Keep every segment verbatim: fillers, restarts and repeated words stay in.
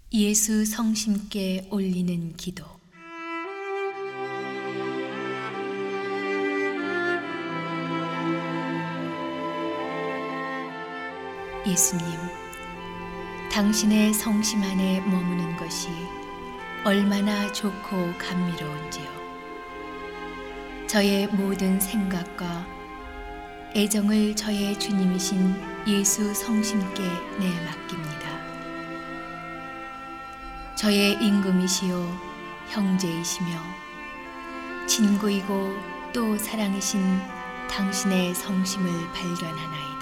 예수 성심께 올리는 기도. 예수님, 당신의 성심 안에 머무는 것이 얼마나 좋고 감미로운지요. 저의 모든 생각과 애정을 저의 주님이신 예수 성심께 내맡깁니다. 저의 임금이시요 형제이시며 친구이고 또 사랑이신 당신의 성심을 발견하나이다.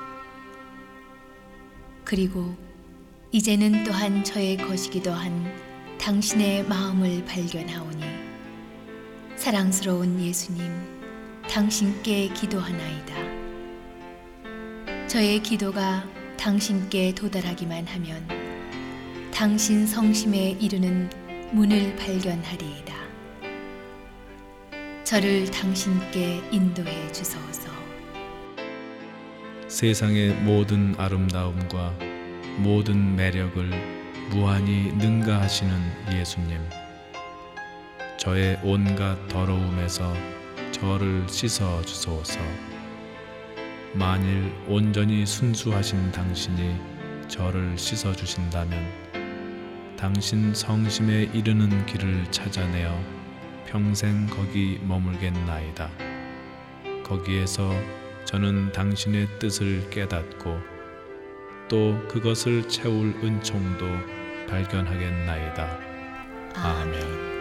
그리고 이제는 또한 저의 것이기도 한 당신의 마음을 발견하오니 사랑스러운 예수님, 당신께 기도하나이다. 저의 기도가 당신께 도달하기만 하면 당신 성심에 이르는 문을 발견하리이다. 저를 당신께 인도해 주소서. 세상의 모든 아름다움과 모든 매력을 무한히 능가하시는 예수님, 저의 온갖 더러움에서 저를 씻어 주소서. 만일 온전히 순수하신 당신이 저를 씻어 주신다면 당신 성심에 이르는 길을 찾아내어 평생 거기 머물겠나이다. 거기에서 저는 당신의 뜻을 깨닫고 또 그것을 채울 은총도 발견하겠나이다. 아멘.